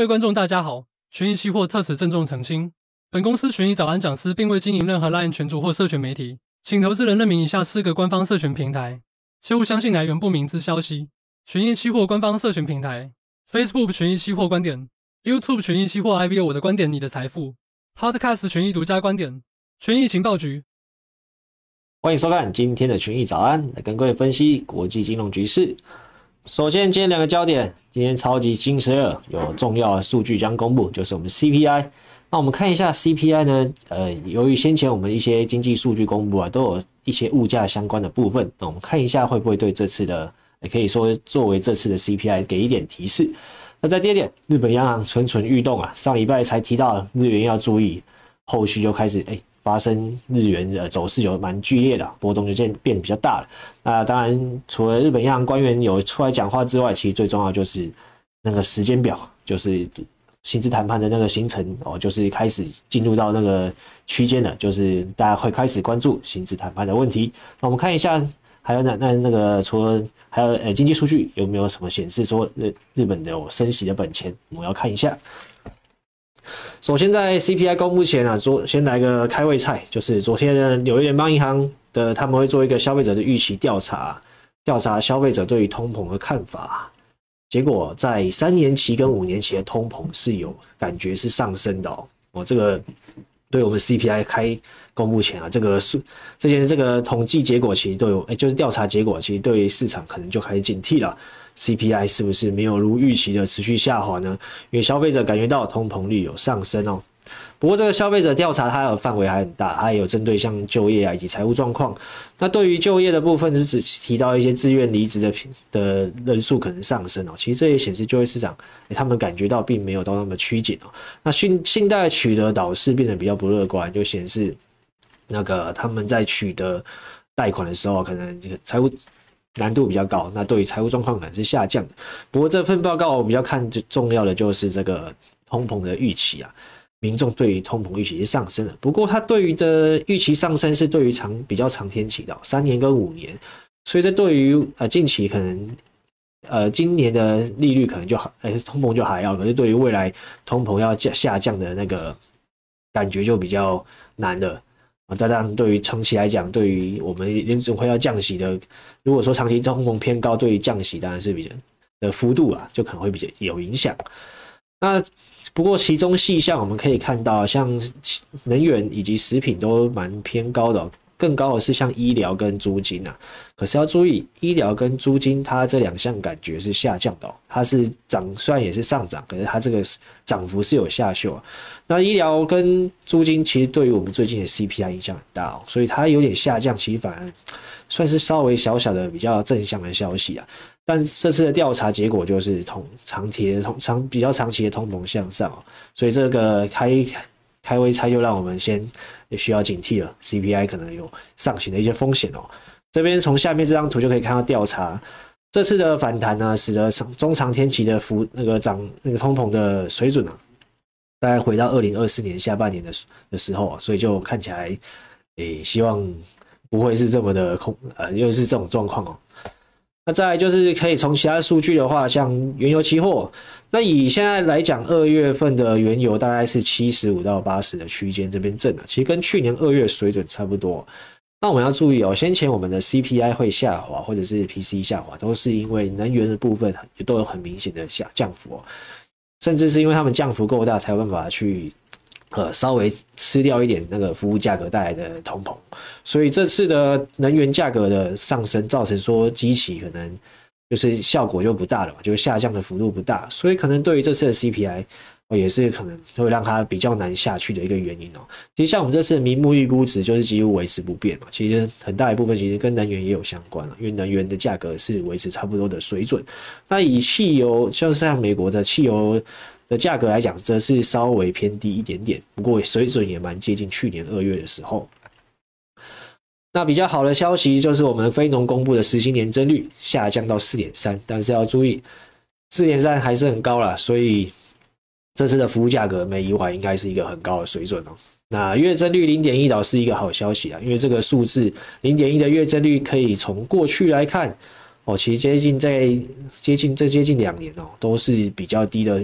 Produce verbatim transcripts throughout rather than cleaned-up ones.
位观众大家好，群益期货特此郑重澄清，本公司群益早安讲师并未经营任何 LINE 群组或社群媒体，请投资人认明以下四个官方社群平台，切勿相信来源不明之消息。群益期货官方社群平台 ：Facebook 群益期货观点 ，YouTube 群益期货 I V O 我的观点你的财富 ，Podcast 群益独家观点，群益情报局。 欢迎收看今天的群益早安，来跟各位分析国际金融局势。首先，今天两个焦点，今天超级星期二有重要的数据将公布，就是我们 C P I。那我们看一下 C P I 呢，呃，由于先前我们一些经济数据公布啊，都有一些物价相关的部分，那我们看一下会不会对这次的，也可以说作为这次的 C P I 给一点提示。那在第二点，日本央行蠢蠢欲动啊，上礼拜才提到日元要注意，后续就开始哎。发生日元的走势有蛮剧烈的，波动就变变比较大了。那当然，除了日本央行官员有出来讲话之外，其实最重要就是那个时间表，就是薪资谈判的那个行程哦，就是开始进入到那个区间了，就是大家会开始关注薪资谈判的问题。那我们看一下，还有那那那个除了还有呃经济数据有没有什么显示说日日本有升息的本钱，我们要看一下。首先，在 C P I 公布前啊，昨先来个开胃菜，就是昨天的纽约联邦银行的他们会做一个消费者的预期调查，调查消费者对于通膨的看法。结果在三年期跟五年期的通膨是有感觉是上升的哦。哦，这个对我们 C P I 开公布前啊，这个数这些这个统计结果其实都有，哎，就是调查结果其实对于市场可能就开始警惕了。C P I 是不是没有如预期的持续下滑呢？因为消费者感觉到通膨率有上升哦。不过这个消费者调查它的范围还很大，它也有针对像就业啊以及财务状况。那对于就业的部分是只提到一些自愿离职的的人数可能上升哦。其实这也显示就业市场他们感觉到并没有到那么趋紧哦。那信信贷取得导势变得比较不乐观，就显示那个他们在取得贷款的时候，可能这个财务难度比较高，那对于财务状况可能是下降的。不过这份报告我比较看重要的就是这个通膨的预期啊，民众对于通膨预期是上升了。不过它对于的预期上升是对于长比较长天期的，三年跟五年，所以这对于呃近期可能呃今年的利率可能就好，呃通膨就还要，可是对于未来通膨要下降的那个感觉就比较难了。当然，对于长期来讲，对于我们联准会要降息的，如果说长期通膨偏高，对于降息当然是比较的幅度啊，就可能会比较有影响。那不过其中细项我们可以看到，像能源以及食品都蛮偏高的哦，更高的是像医疗跟租金啊。可是要注意，医疗跟租金它这两项感觉是下降的哦，它是涨，虽然也是上涨，可是它这个涨幅是有下修啊。那医疗跟租金其实对于我们最近的 C P I 影响很大哦，所以它有点下降，其实反而算是稍微小小的比较正向的消息啊。但这次的调查结果就是通长期的通长比较长期的通膨向上哦，所以这个开开胃菜就让我们先也需要警惕了 ，C P I 可能有上行的一些风险哦。这边从下面这张图就可以看到调查这次的反弹呢，使得中长天期的幅那个涨那个通膨的水准啊。大概回到二零二四年下半年 的, 的时候，所以就看起来，诶，希望不会是这么的空，呃，又是这种状况哦。那再来就是可以从其他数据的话，像原油期货，那以现在来讲，二月份的原油大概是七十五到八十的区间这边震啊，其实跟去年二月水准差不多。那我们要注意哦，先前我们的 C P I 会下滑，或者是 P C E 下滑，都是因为能源的部分也都有很明显的下降幅哦。甚至是因为他们降幅够大，才有办法去呃稍微吃掉一点那个服务价格带来的通膨，所以这次的能源价格的上升，造成说基期可能就是效果就不大了嘛，就是下降的幅度不大，所以可能对于这次的 C P I。也是可能会让它比较难下去的一个原因哦。其实像我们这次的名目预估值就是几乎维持不变嘛，其实很大一部分其实跟能源也有相关了，因为能源的价格是维持差不多的水准。那以汽油，就是像美国的汽油的价格来讲，则是稍微偏低一点点，不过水准也蛮接近去年二月的时候。那比较好的消息就是我们非农公布的实薪年增率下降到 四点三， 但是要注意 四点三 还是很高啦，所以这次的服务价格没意外应该是一个很高的水准哦。那月增率 零点一 倒是一个好消息啊，因为这个数字 零点一 的月增率可以从过去来看哦，其实接近在接近这接近两年哦，都是比较低的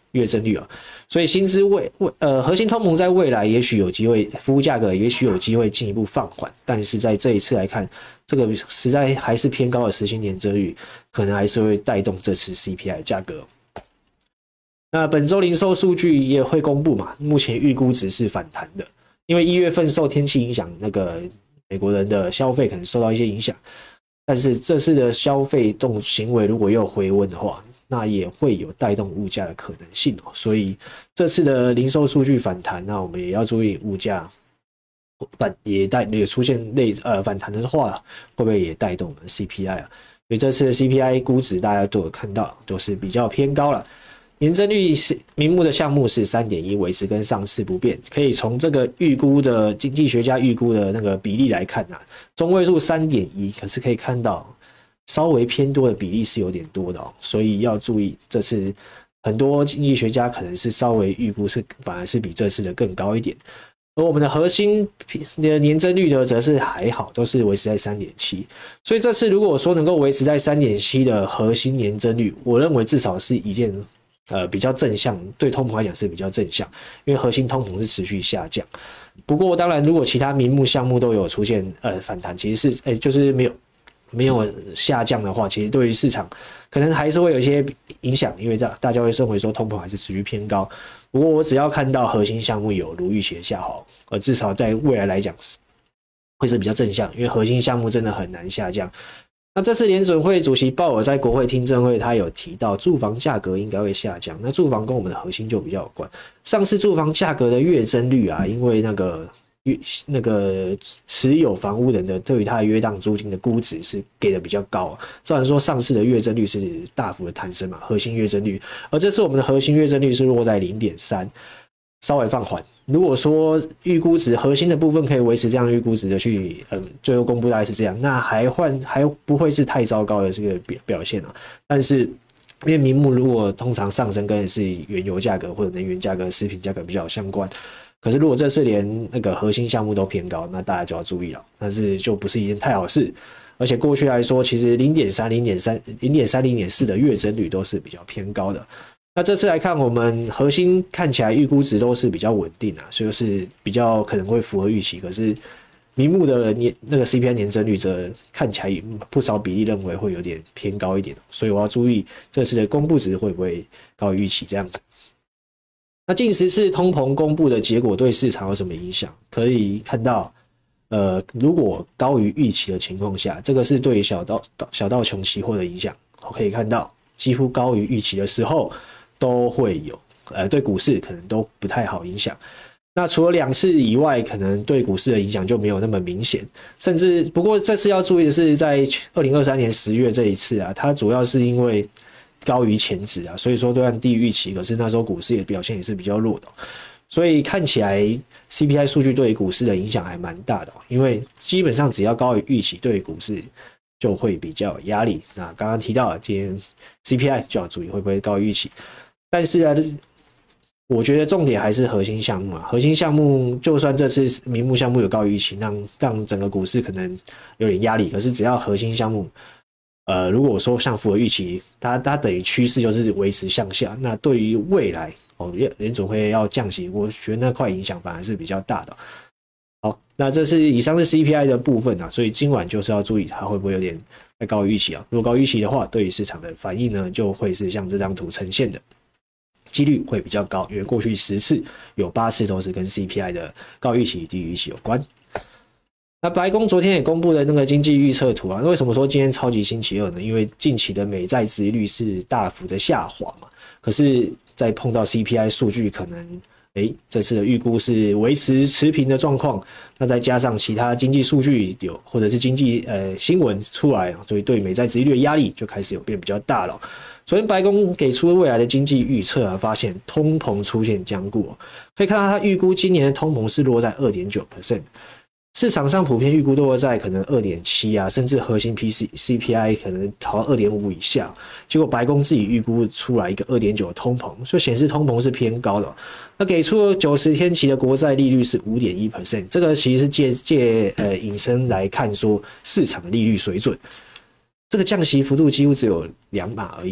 月增率啊，所以薪资未未呃核心通膨在未来也许有机会，服务价格也许有机会进一步放缓，但是在这一次来看，这个实在还是偏高的时薪年增率，可能还是会带动这次 C P I 的价格。那本周零售数据也会公布嘛，目前预估值是反弹的，因为一月份受天气影响，那个美国人的消费可能受到一些影响，但是这次的消费动行为如果又回温的话，那也会有带动物价的可能性哦。所以这次的零售数据反弹，那我们也要注意物价反也带也出现类呃反弹的话，会不会也带动我们 C P I 啊？所以这次的 C P I 估值大家都有看到，都是比较偏高了。年增率是名目的项目是 三点一， 维持跟上次不变。可以从这个预估的经济学家预估的那个比例来看啊，中位数 三点一， 可是可以看到稍微偏多的比例是有点多的哦，所以要注意这次很多经济学家可能是稍微预估是反而是比这次的更高一点。而我们的核心的年增率呢，则是还好，都是维持在 三点七， 所以这次如果说能够维持在 三点七 的核心年增率，我认为至少是一件呃，比较正向，对通膨来讲是比较正向，因为核心通膨是持续下降。不过，当然，如果其他名目项目都有出现呃反弹，其实是哎、欸，就是没有没有下降的话，其实对于市场可能还是会有一些影响，因为大家会认为说通膨还是持续偏高。不过，我只要看到核心项目有如预期的下滑，呃，至少在未来来讲会是比较正向，因为核心项目真的很难下降。那这次联准会主席鲍尔在国会听证会，他有提到住房价格应该会下降。那住房跟我们的核心就比较有关。上次住房价格的月增率啊，因为那个那个持有房屋人的对于他的约当租金的估值是给的比较高、啊。虽然说上次的月增率是大幅的攀升嘛，核心月增率，而这次我们的核心月增率是落在 零点三。稍微放缓。如果说预估值核心的部分可以维持这样预估值的去，呃，最后公布大概是这样，那还换还不会是太糟糕的这个表表现啊。但是因为名目如果通常上升跟是原油价格或者能源价格、食品价格比较相关，可是如果这次连那个核心项目都偏高，那大家就要注意了，但是就不是一件太好的事。而且过去来说，其实 零点三、零点三、零点三、零点四 的月增率都是比较偏高的。那这次来看，我们核心看起来预估值都是比较稳定啊，所以是比较可能会符合预期。可是名目的年那个 C P I 年增率则看起来不少比例认为会有点偏高一点，所以我要注意这次的公布值会不会高于预期这样子。那近十次通膨公布的结果对市场有什么影响？可以看到，呃，如果高于预期的情况下，这个是对小道小道琼期货的影响。可以看到，几乎高于预期的时候都会有，呃，对股市可能都不太好影响。那除了两次以外，可能对股市的影响就没有那么明显。甚至不过这次要注意的是，在二零二三年十月这一次啊，它主要是因为高于前值啊，所以说都按低于预期。可是那时候股市也表现也是比较弱的、哦，所以看起来 C P I 数据对于股市的影响还蛮大的、哦。因为基本上只要高于预期，对于股市就会比较有压力。那刚刚提到的今天 C P I 就要注意会不会高于预期。但是啊，我觉得重点还是核心项目啊。核心项目就算这次名目项目有高于预期，让让整个股市可能有点压力。可是只要核心项目，呃，如果说像符合预期，它它等于趋势就是维持向下。那对于未来哦，联准会要降息，我觉得那块影响反而是比较大的。好，那这是以上是 C P I 的部分啊，所以今晚就是要注意它会不会有点太高于预期啊。如果高于预期的话，对于市场的反应呢，就会是像这张图呈现的。几率会比较高，因为过去十次有八次都是跟 C P I 的高预期、低于预期有关。那白宫昨天也公布了那个经济预测图啊，为什么说今天超级星期二呢？因为近期的美债殖利率是大幅的下滑嘛，可是再碰到 C P I 数据，可能诶这次的预估是维持持平的状况，那再加上其他经济数据有或者是经济呃新闻出来，所以对美债殖利率的压力就开始有变比较大了。昨天白宫给出未来的经济预测啊，发现通膨出现僵固、哦，可以看到它预估今年的通膨是落在 百分之二点九， 市场上普遍预估都落在可能 二点七 啊，甚至核心 C P I 可能逃到 二点五 以下，结果白宫自己预估出来一个 二点九 的通膨，所以显示通膨是偏高的、哦。那给出了九十天期的国债利率是 百分之五点一， 这个其实是借借呃引申来看说市场的利率水准，这个降息幅度几乎只有两码而已。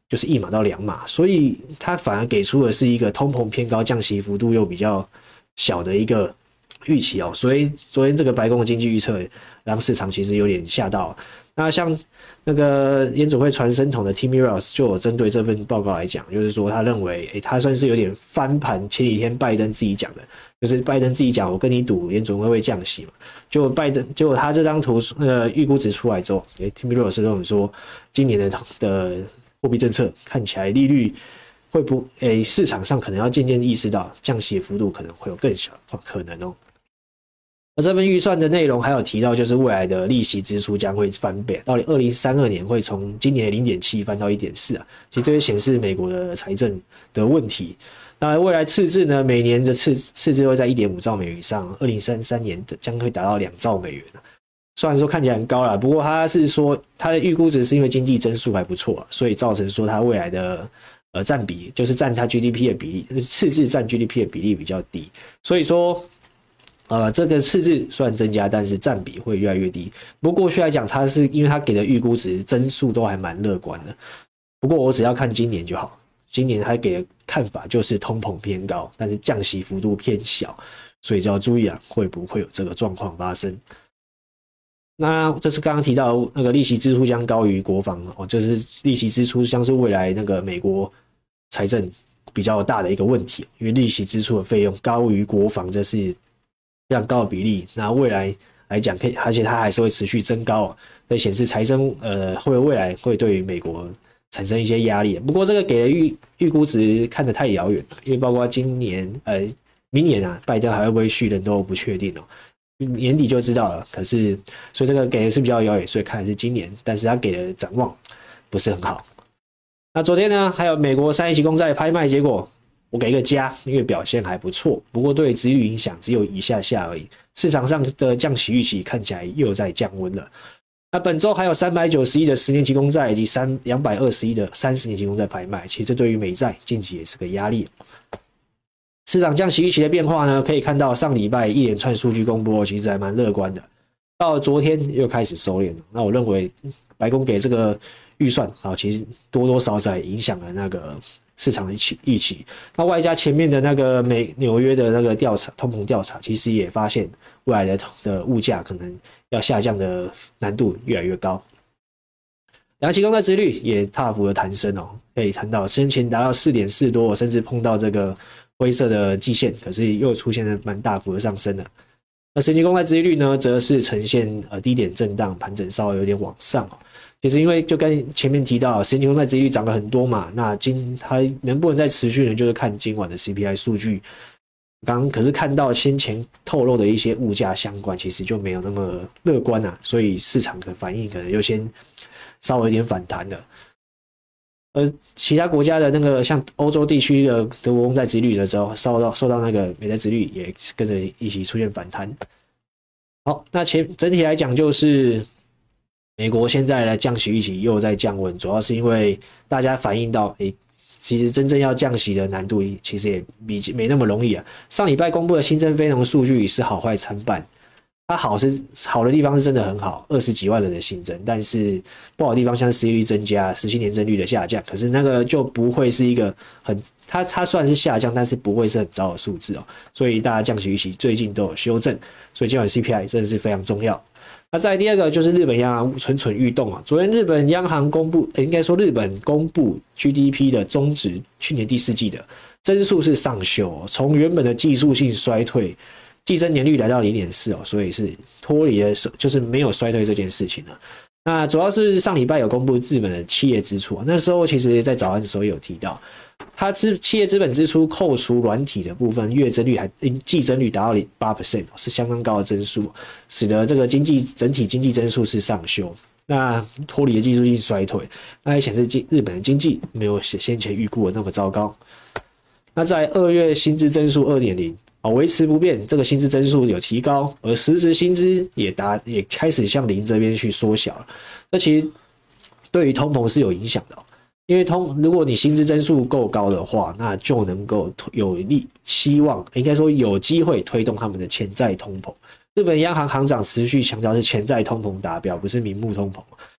就是一码到两码，所以它反而给出的是一个通膨偏高、降息幅度又比较小的一个预期哦。所以昨天这个白宫的经济预测让市场其实有点吓到。那像那个联准会传声筒的 Tim Ross 就有针对这份报告来讲，就是说他认为，诶，他算是有点翻盘前几天拜登自己讲的，就是拜登自己讲，我跟你赌联准会会降息嘛。结果拜登，结果他这张图呃预估值出来之后，诶 Tim Ross 认为说，今年的的货币政策看起来利率会不，诶，市场上可能要渐渐意识到降息的幅度可能会有更小的可能哦。而这份预算的内容还有提到，就是未来的利息支出将会翻倍，到二零三二年会从今年的 零点七 翻到 一点四 啊。其实这也显示美国的财政的问题。那未来赤字呢，每年的赤赤字会在 一点五兆美元以上，二零三三年将会达到两兆美元。虽然说看起来很高啦，不过他是说他的预估值是因为经济增速还不错啊，所以造成说他未来的呃占比，就是占他 G D P 的比例，赤字占 G D P 的比例比较低，所以说。呃，这个赤字虽然增加，但是占比会越来越低。不过过去来讲，它是因为它给的预估值增速都还蛮乐观的。不过我只要看今年就好，今年他给的看法就是通膨偏高，但是降息幅度偏小，所以就要注意啊，会不会有这个状况发生？那这是刚刚提到那个利息支出将高于国防哦，就是利息支出将是未来那个美国财政比较大的一个问题，因为利息支出的费用高于国防，这是非常高的比例，那未来来讲，可以，而且它还是会持续增高，所以显示财政呃会未来会对于美国产生一些压力。不过这个给的预预估值看得太遥远了，因为包括今年呃明年啊，拜登还会不会续任都不确定哦，年底就知道了。可是所以这个给的是比较遥远，所以看的是今年，但是他给的展望不是很好。那昨天呢，还有美国三一期公债拍卖结果。我给一个加，因为表现还不错，不过对殖利率影响只有一下下而已。市场上的降息预期看起来又在降温了。那本周还有三百九十亿的十年期公债以及两百二十亿的三十年期公债拍卖，其实这对于美债近期也是个压力。市场降息预期的变化呢，可以看到上礼拜一连串数据公布，其实还蛮乐观的。到了昨天又开始收敛了。那我认为白宫给这个预算啊，其实多多少少影响了那个市场的预期。那外加前面的那个美纽约的那个调查，通膨调查，其实也发现未来的的物价可能要下降的难度越来越高。两期公债殖利率也大幅的弹升哦，可以看到先前达到 四点四 多，甚至碰到这个灰色的季线，可是又出现了蛮大幅的上升了。那十年期公债殖利率呢，则是呈现呃低点震荡，盘整稍微有点往上哦。其实因为就跟前面提到，十年期公债殖利率涨了很多嘛，那今它能不能再持续呢？就是看今晚的 C P I 数据。刚刚可是看到先前透露的一些物价相关，其实就没有那么乐观啊，所以市场的反应可能又先稍微有点反弹了。而其他国家的那个像欧洲地区的德国公债殖利率的时候，受到受到那个美债殖利率也跟着一起出现反弹。好，那前整体来讲就是美国现在的降息预期又在降温，主要是因为大家反映到，诶，其实真正要降息的难度其实也比没那么容易啊。上礼拜公布的新增非农数据是好坏参半。它好是好的地方是真的很好，二十几万人的新增，但是不好的地方像是失业率增加、十七年增率的下降，可是那个就不会是一个很，它它虽然是下降，但是不会是很糟的数字哦。所以大家降息预期最近都有修正，所以今晚 C P I 真的是非常重要。那再来第二个就是日本央行蠢蠢欲动啊，昨天日本央行公布，应该说日本公布 G D P 的终值，去年第四季的增速是上修哦，从原本的技术性衰退。季增年率来到 零点四 哦，所以是脱离了，就是没有衰退这件事情了。那主要是上礼拜有公布日本的企业支出，那时候其实在早安的时候有提到，它企业资本支出扣除软体的部分，月增率还季增率达到 百分之八， 是相当高的增速，使得这个经济整体经济增速是上修。那脱离了技术性衰退，那也显示日本的经济没有先前预估的那么糟糕。那在二月薪资增速 二点零。维持不变，这个薪资增速有提高，而实质薪资也达也开始向零这边去缩小了。这其实对于通膨是有影响的，因为通如果你薪资增速够高的话，那就能够有利希望，应该说有机会推动他们的潜在通膨。日本央行行长持续强调是潜在通膨达标，不是名目通膨。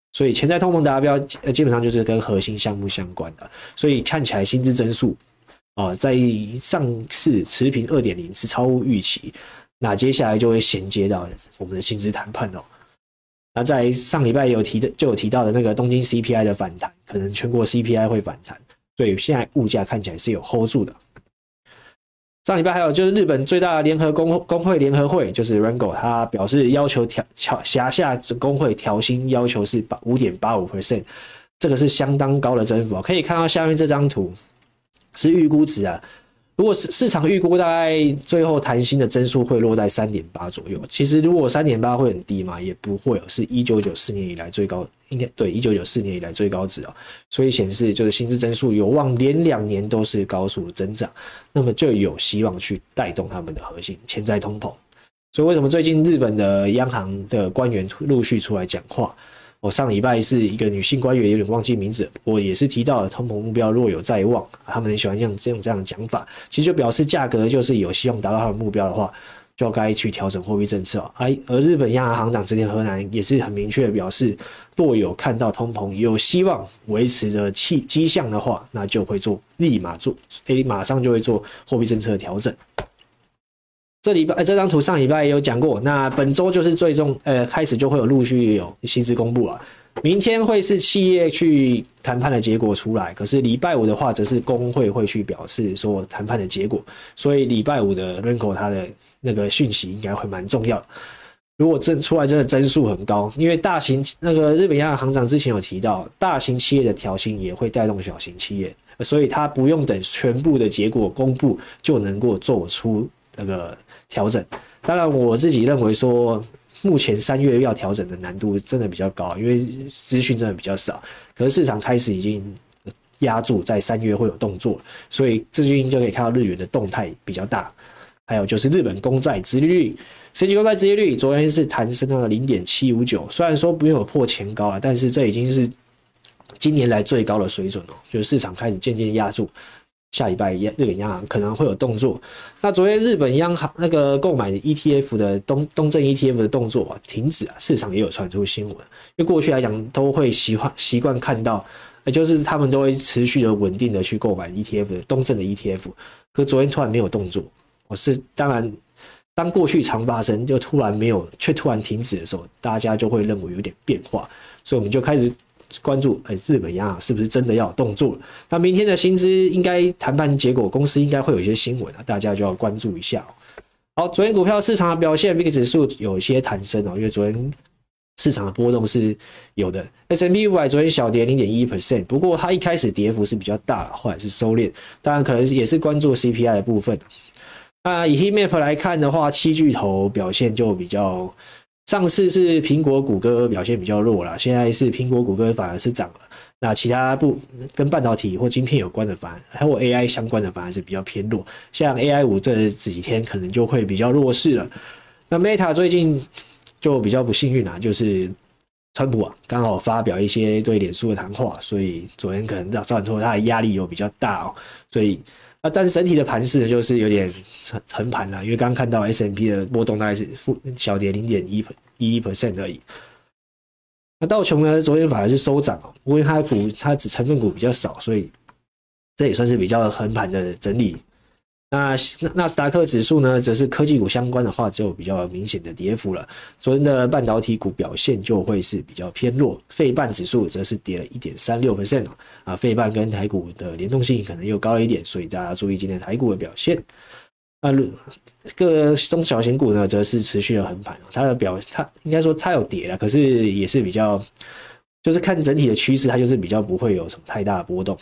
所以潜在通膨达标呃基本上就是跟核心项目相关的，所以看起来薪资增速啊、呃、在上市持平 二点零 是超乎预期，那接下来就会衔接到我们的薪资谈判哦。那在上礼拜有提的就有提到的那个东京 C P I 的反弹，可能全国 C P I 会反弹，所以现在物价看起来是有 hold 住的。上礼拜还有就是日本最大的联合工工会联合会，就是 Rengo， 他表示要求调辖下工会调薪要求是 百分之五点八五， 这个是相当高的增幅。可以看到下面这张图是预估值啊。如果市场预估大概最后谈薪的增速会落在 三点八 左右，其实如果 三点八 会很低嘛，也不会，是一九九四年以来最高，应该对一九九四年以来最高值哦，所以显示就是薪资增速有望连两年都是高速增长，那么就有希望去带动他们的核心潜在通膨。所以为什么最近日本的央行的官员陆续出来讲话？我上礼拜是一个女性官员，有点忘记名字，我也是提到了通膨目标若有在望，他们很喜欢用这样这样的讲法，其实就表示价格就是有希望达到他们目标的话，就该去调整货币政策。而日本央行行长植田和男也是很明确的表示，若有看到通膨有希望维持的迹象的话，那就会做立马做，诶，马上就会做货币政策的调整。这礼拜这张图上礼拜也有讲过，那本周就是最终呃开始就会有陆续有薪资公布啊，明天会是企业去谈判的结果出来，可是礼拜五的话则是工会会去表示说谈判的结果，所以礼拜五的 Renko 它的那个讯息应该会蛮重要的。如果真出来真的增速很高，因为大型那个日本央行行长之前有提到，大型企业的调薪也会带动小型企业，所以他不用等全部的结果公布就能够做出那个调整。当然我自己认为说目前三月要调整的难度真的比较高，因为资讯真的比较少，可是市场开始已经压住在三月会有动作，所以最近就可以看到日元的动态比较大。还有就是日本公债殖利率，十年期公债殖利率昨天是弹升到了 零点七五九， 虽然说没有破前高了，但是这已经是今年来最高的水准哦，就是市场开始渐渐压住下礼拜日本央行可能会有动作。那昨天日本央行那个购买 E T F 的东东证 E T F 的动作啊停止啊，市场也有传出新闻，因为过去来讲都会习惯习惯看到，就是他们都会持续的稳定的去购买 E T F 的东证的 E T F， 可昨天突然没有动作，我是当然当过去常发生就突然没有却突然停止的时候，大家就会认为有点变化，所以我们就开始关注，哎，日本央行是不是真的要有动作了？那明天的薪资应该谈判结果，公司应该会有一些新闻啊，大家就要关注一下哦。好，昨天股票市场的表现 ，V I X 指数有一些弹升哦，因为昨天市场的波动是有的。S and P 五百 昨天小跌 零点一 百分点， 不过它一开始跌幅是比较大，后来是收敛，当然可能也是关注 C P I 的部分。那以 Heat Map 来看的话，七巨头表现就比较。上次是苹果、谷歌表现比较弱啦，现在是苹果、谷歌反而是涨了。那其他不跟半导体或晶片有关的反而，还有 A I 相关的反而是比较偏弱。像 A I 五 这几天可能就会比较弱势了。那 Meta 最近就比较不幸运啦，就是川普啊刚好发表一些对脸书的谈话，所以昨天可能造成说他的压力有比较大哦，所以。啊，但是整体的盘势呢，就是有点横盘啦，因为刚刚看到 S and P 的波动大概是小跌 零点一一 百分点 而已。那道琼呢，昨天反而是收涨哦，因为它的股它只成分股比较少，所以这也算是比较横盘的整理。那纳斯达克指数呢，则是科技股相关的话，就有比较明显的跌幅了。昨天的半导体股表现就会是比较偏弱，费半指数则是跌了 一点三六 百分点 啊，费半跟台股的联动性可能又高了一点，所以大家注意今天台股的表现。那各中小型股呢，则是持续的横盘，它的表它应该说它有跌了，可是也是比较，就是看整体的趋势，它就是比较不会有什么太大的波动。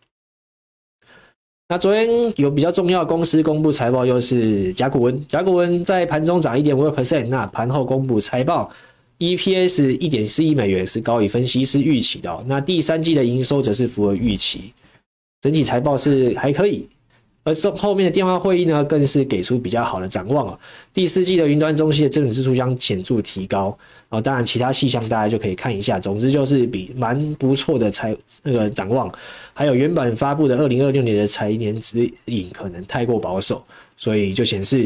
那昨天有比较重要的公司公布财报，又是甲骨文。甲骨文在盘中涨 百分之一点五二， 那盘后公布财报 E P S 一点四一美元，是高于分析师预期的哦。那第三季的营收则是符合预期，整体财报是还可以。而后面的电话会议呢，更是给出比较好的展望哦。第四季的云端中心的资本支出将显著提高哦，当然其他细项大家就可以看一下。总之就是比蛮不错的财那个展望，还有原本发布的二零二六年的财年指引可能太过保守，所以就显示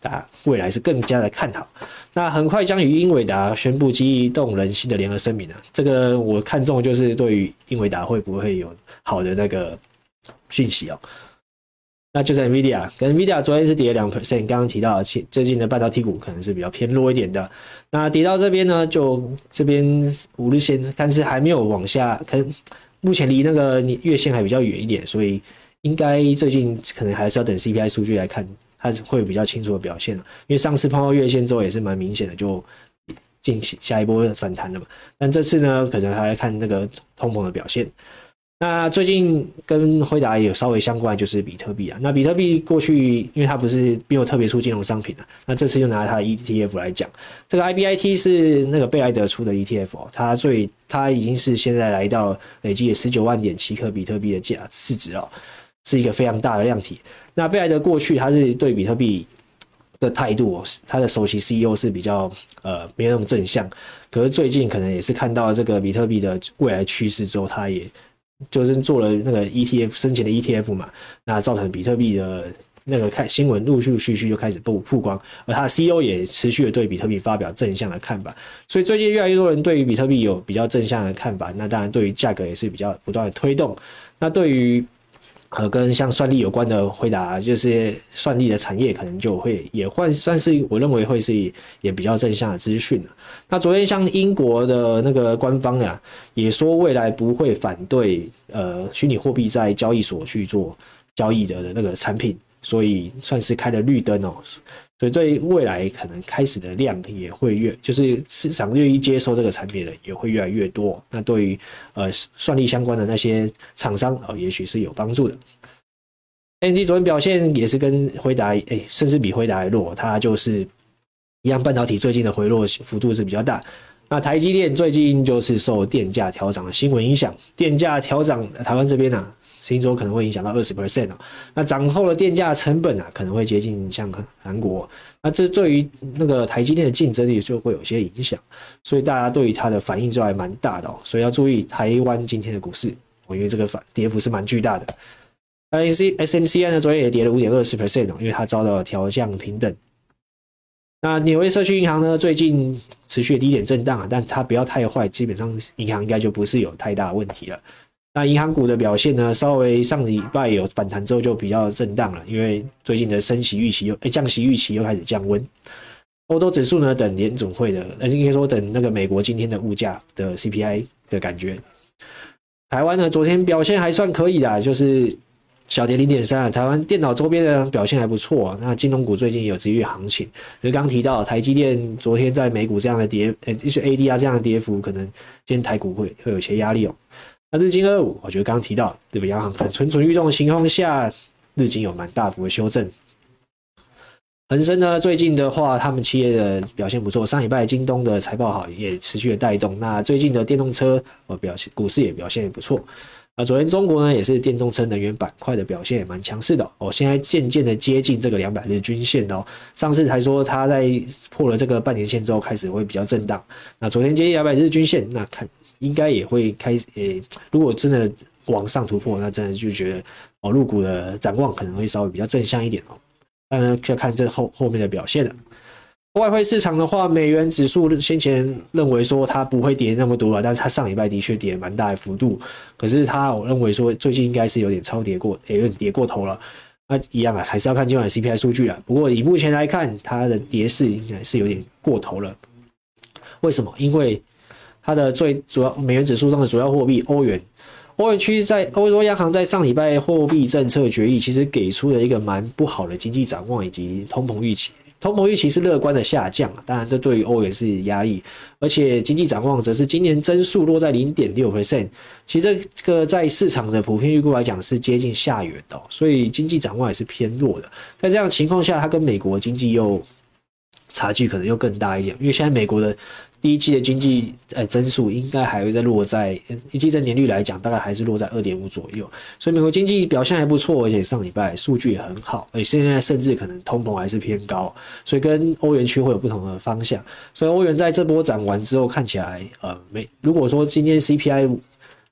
大家未来是更加的看好。那很快将与英伟达宣布激动人心的联合声明啊，这个我看中就是对于英伟达会不会有好的那个讯息哦。那就是 Nvidia， 跟 Nvidia 昨天是跌了 百分之二， 刚刚提到最近的半导体股可能是比较偏弱一点的。那跌到这边呢，就这边五日线，但是还没有往下，可能目前离那个月线还比较远一点，所以应该最近可能还是要等 C P I 数据来看，它会有比较清楚的表现了。因为上次碰到月线之后也是蛮明显的，就进行下一波反弹了嘛。但这次呢，可能还要看那个通膨的表现。那最近跟辉达也有稍微相关，就是比特币啊。那比特币过去，因为它不是没有特别出金融商品啊，那这次就拿它的 E T F 来讲，这个 I B I T 是那个贝莱德出的 E T F 哦，它最它已经是现在来到累计的十九万点七颗比特币的价市值哦，是一个非常大的量体。那贝莱德过去它是对比特币的态度哦，他的首席 C E O 是比较呃没有那么正向，可是最近可能也是看到这个比特币的未来趋势之后，他也就是做了那个 E T F 生前的 E T F 嘛，那造成比特币的那个看新闻陆陆续续就开始曝曝光，而他的 C E O 也持续的对比特币发表正向的看法，所以最近越来越多人对于比特币有比较正向的看法，那当然对于价格也是比较不断的推动。那对于呃跟像算力有关的辉达，就是算力的产业可能就会也会算是我认为会是也比较正向的资讯。那昨天像英国的那个官方呀，也说未来不会反对呃虚拟货币在交易所去做交易的那个产品，所以算是开了绿灯哦。所以对未来可能开始的量也会越，就是市场愿意接受这个产品的也会越来越多。那对于呃算力相关的那些厂商哦，也许是有帮助的。A M D 昨天表现也是跟辉达，哎，甚至比辉达还弱，它就是一样，半导体最近的回落幅度是比较大。那台积电最近就是受电价调涨的新闻影响，电价调涨，台湾这边啊，听说可能会影响到 百分之二十 哦。那涨后的电价成本啊，可能会接近像韩国，那这对于那个台积电的竞争力就会有些影响，所以大家对于它的反应就还蛮大的哦。所以要注意台湾今天的股市，因为这个反跌幅是蛮巨大的。那 S M C I 呢，昨天也跌了 百分之五点二四 哦，因为它遭到调降平等。那纽约社区银行呢，最近持续的低点震荡啊，但它不要太坏，基本上银行应该就不是有太大的问题了。那银行股的表现呢，稍微上礼拜有反弹之后就比较震荡了，因为最近的升息预期又、欸、降息预期又开始降温。欧洲指数呢，等联总会的，应该说等那个美国今天的物价的 C P I 的感觉。台湾呢，昨天表现还算可以的，就是小跌 零点三， 台湾电脑周边的表现还不错。那金融股最近也有持续行情，就是刚提到台积电昨天在美股这样的跌，呃，就是 A D R 这样的跌幅，可能今天台股会会有些压力哦。那日经二五，我觉得刚刚提到日本央行可能蠢蠢欲动的情况下，日经有蛮大幅的修正。恒生呢，最近的话，他们企业的表现不错，上礼拜京东的财报好，也持续的带动。那最近的电动车，呃，表现股市也表现也不错。啊，昨天中国呢也是电动车能源板块的表现也蛮强势的哦，现在渐渐的接近这个两百日均线哦。上次才说它在破了这个半年线之后开始会比较震荡，那昨天接近两百日均线，那看应该也会开始，诶，如果真的往上突破，那真的就觉得哦，入股的展望可能会稍微比较正向一点哦。当然要看这后后面的表现了。外汇市场的话，美元指数先前认为说它不会跌那么多了，但是它上礼拜的确跌蛮大的幅度。可是它我认为说最近应该是有点超跌过，也有点跌过头了。那一样啊，还是要看今晚的 C P I 数据啦。不过以目前来看，它的跌势应该是有点过头了。为什么？因为它的最主要美元指数上的主要货币欧元。欧元区在欧洲央行在上礼拜货币政策决议，其实给出了一个蛮不好的经济展望以及通膨预期。通膨预期是乐观的下降，当然这对于欧元是压力，而且经济展望则是今年增速落在 百分之零点六， 其实这个在市场的普遍预估来讲是接近下缘的，所以经济展望也是偏弱的。在这样的情况下，它跟美国经济又差距可能又更大一点，因为现在美国的第一季的经济呃增速应该还会再落在一季增年率来讲，大概还是落在 二点五 左右，所以美国经济表现还不错，而且上礼拜数据也很好，而且现在甚至可能通膨还是偏高，所以跟欧元区会有不同的方向。所以欧元在这波涨完之后，看起来呃没，如果说今天 C P I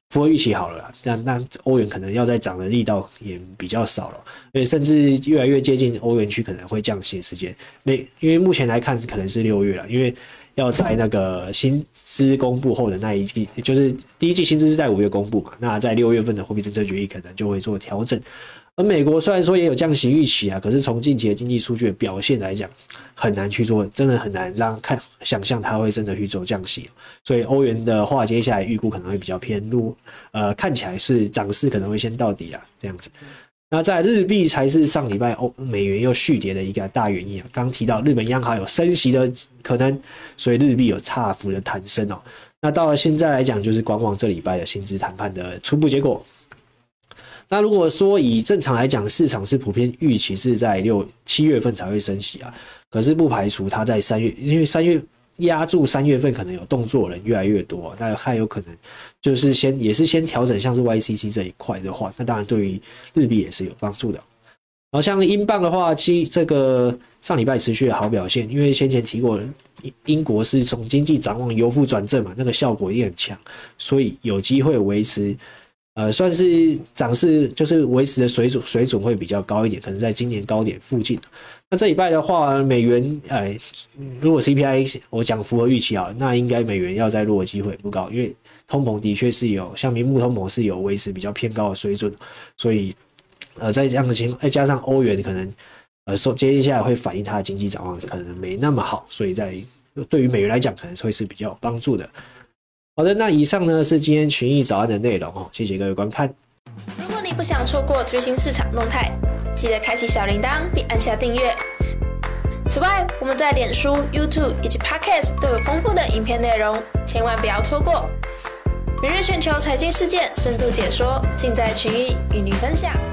符合预期好了啦，那那欧元可能要再涨的力道也比较少了，所以甚至越来越接近欧元区可能会降息的时间。因为目前来看可能是六月了，因为要在那个薪资公布后的那一季，就是第一季薪资是在五月公布嘛，那在六月份的货币政策决议可能就会做调整。而美国虽然说也有降息预期啊，可是从近期的经济数据的表现来讲，很难去做，真的很难让看想象它会真的去做降息。所以欧元的话，接下来预估可能会比较偏弱，呃，看起来是涨势可能会先到底啊，这样子。那在日币才是上礼拜欧美元又续跌的一个大原因啊。刚提到日本央行有升息的可能，所以日币有大幅的弹升哦。那到了现在来讲，就是观望这礼拜的薪资谈判的初步结果。那如果说以正常来讲，市场是普遍预期是在六七月份才会升息啊，可是不排除它在三月，因为三月压住三月份可能有动作的人越来越多，那还有可能就是先也是先调整像是 Y C C 这一块的话，那当然对于日币也是有帮助的。然后像英镑的话，其这个上礼拜持续的好表现，因为先前提过英国是从经济展望由负转正嘛，那个效果也很强，所以有机会维持。呃，算是涨势就是维持的水准水准会比较高一点，可能在今年高点附近。那这礼拜的话，美元，呃，如果 C P I 我讲符合预期啊，那应该美元要再弱的机会不高，因为通膨的确是有，像名目通膨是有维持比较偏高的水准，所以呃，在这样的情况，再加上欧元可能呃受接下来会反映它的经济展望可能没那么好，所以在对于美元来讲，可能会是比较有帮助的。好的，那以上呢是今天群益早安的内容哦，谢谢各位观看。 如果你不想错过最新市场动态，记得开启小铃铛并按下订阅。此外，我们在脸书、YouTube 以及 Podcast 都有丰富的影片内容，千万不要错过。每日全球财经事件深度解说，尽在群益与你分享。